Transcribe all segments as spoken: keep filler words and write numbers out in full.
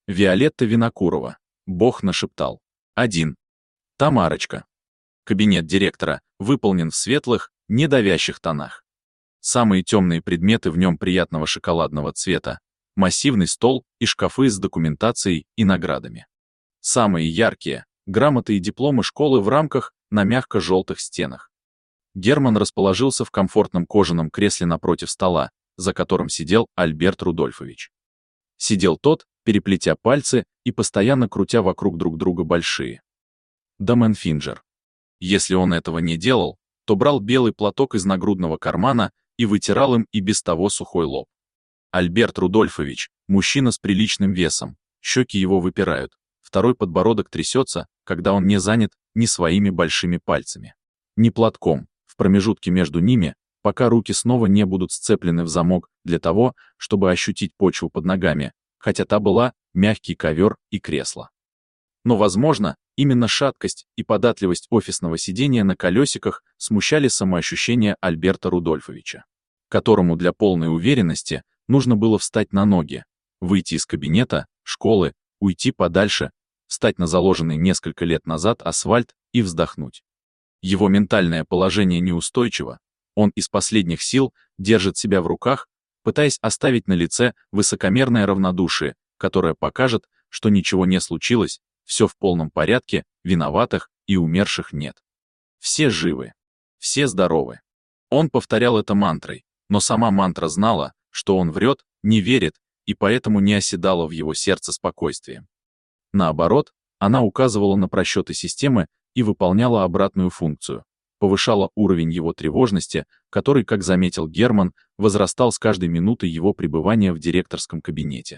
Виолетта Винокурова. Бог нашептал. один. Тамарочка. Кабинет директора выполнен в светлых, недавящих тонах. Самые темные предметы в нем приятного шоколадного цвета, массивный стол и шкафы с документацией и наградами. Самые яркие — грамоты и дипломы школы в рамках на мягко-желтых стенах. Герман расположился в комфортном кожаном кресле напротив стола, за которым сидел Альберт Рудольфович. Сидел тот, переплетя пальцы и постоянно крутя вокруг друг друга большие Доменфинджер. Если он этого не делал, то брал белый платок из нагрудного кармана и вытирал им и без того сухой лоб. Альберт Рудольфович — мужчина с приличным весом, щеки его выпирают, второй подбородок трясется, когда он не занят ни своими большими пальцами, ни платком, в промежутке между ними, пока руки снова не будут сцеплены в замок для того, чтобы ощутить почву под ногами, хотя та была мягкий ковер и кресло. Но, возможно, именно шаткость и податливость офисного сидения на колесиках смущали самоощущение Альберта Рудольфовича, которому для полной уверенности нужно было встать на ноги, выйти из кабинета, школы, уйти подальше, встать на заложенный несколько лет назад асфальт и вздохнуть. Его ментальное положение неустойчиво, он из последних сил держит себя в руках, пытаясь оставить на лице высокомерное равнодушие, которое покажет, что ничего не случилось, все в полном порядке, виноватых и умерших нет. Все живы, все здоровы. Он повторял это мантрой, но сама мантра знала, что он врет, не верит, и поэтому не оседала в его сердце спокойствием. Наоборот, она указывала на просчеты системы и выполняла обратную функцию, повышала уровень его тревожности, который, как заметил Герман, возрастал с каждой минутой его пребывания в директорском кабинете.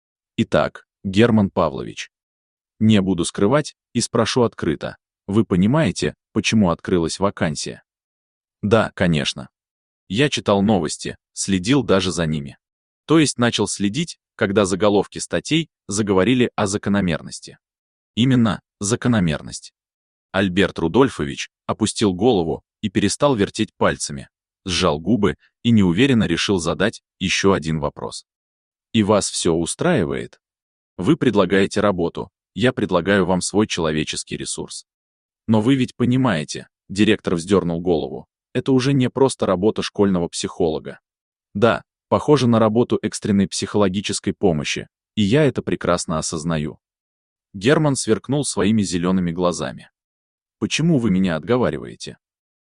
Итак, Герман Павлович, не буду скрывать и спрошу открыто, вы понимаете, почему открылась вакансия? Да, конечно. Я читал новости, следил даже за ними. То есть начал следить, когда заголовки статей заговорили о закономерности. Именно закономерность. Альберт Рудольфович опустил голову и перестал вертеть пальцами, сжал губы и неуверенно решил задать еще один вопрос. И вас все устраивает? Вы предлагаете работу, я предлагаю вам свой человеческий ресурс. Но вы ведь понимаете, директор вздернул голову, это уже не просто работа школьного психолога. Да, похоже на работу экстренной психологической помощи, и я это прекрасно осознаю. Герман сверкнул своими зелеными глазами. Почему вы меня отговариваете?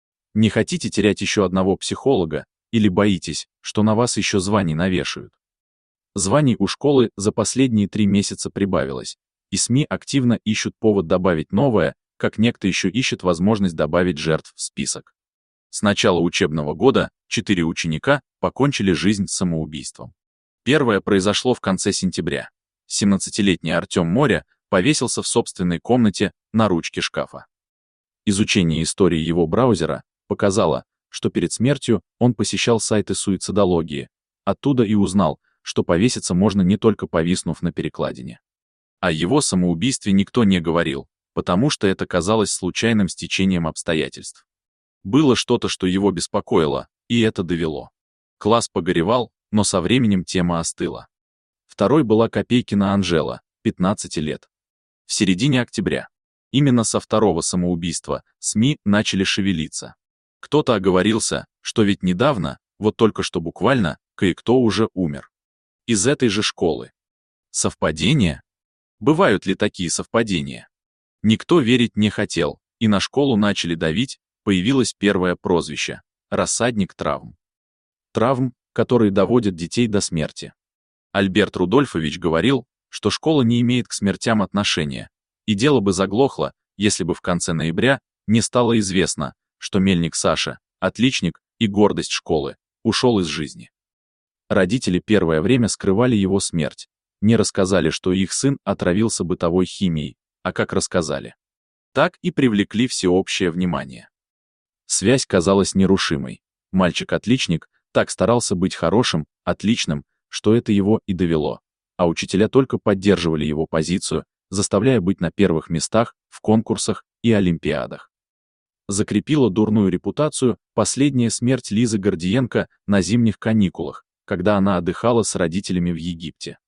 Не хотите терять еще одного психолога, или боитесь, что на вас еще званий навешают? Званий у школы за последние три месяца прибавилось, и СМИ активно ищут повод добавить новое, как некто еще ищет возможность добавить жертв в список. С начала учебного года четыре ученика покончили жизнь самоубийством. Первое произошло в конце сентября. семнадцатилетний Артем Моря повесился в собственной комнате на ручке шкафа. Изучение истории его браузера показало, что перед смертью он посещал сайты суицидологии, оттуда и узнал, что повеситься можно не только повиснув на перекладине. О его самоубийстве никто не говорил, потому что это казалось случайным стечением обстоятельств. Было что-то, что его беспокоило, и это довело. Класс погоревал, но со временем тема остыла. Второй была Копейкина Анжела, пятнадцати лет. В середине октября. Именно со второго самоубийства СМИ начали шевелиться. Кто-то оговорился, что ведь недавно, вот только что буквально, кое-кто уже умер. Из этой же школы. Совпадение? Бывают ли такие совпадения? Никто верить не хотел, и на школу начали давить, появилось первое прозвище – рассадник травм. Травм, которые доводят детей до смерти. Альберт Рудольфович говорил, что школа не имеет к смертям отношения, и дело бы заглохло, если бы в конце ноября не стало известно, что Мельник Саша, отличник и гордость школы, ушел из жизни. Родители первое время скрывали его смерть, не рассказали, что их сын отравился бытовой химией, а как рассказали, так и привлекли всеобщее внимание. Связь казалась нерушимой. Мальчик-отличник так старался быть хорошим, отличным, что это его и довело, а учителя только поддерживали его позицию, заставляя быть на первых местах в конкурсах и олимпиадах. Закрепила дурную репутацию последняя смерть Лизы Гордиенко на зимних каникулах, когда она отдыхала с родителями в Египте.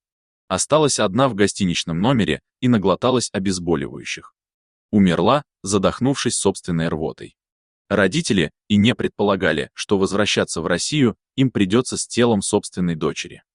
Осталась одна в гостиничном номере и наглоталась обезболивающих. Умерла, задохнувшись собственной рвотой. Родители и не предполагали, что возвращаться в Россию им придется с телом собственной дочери.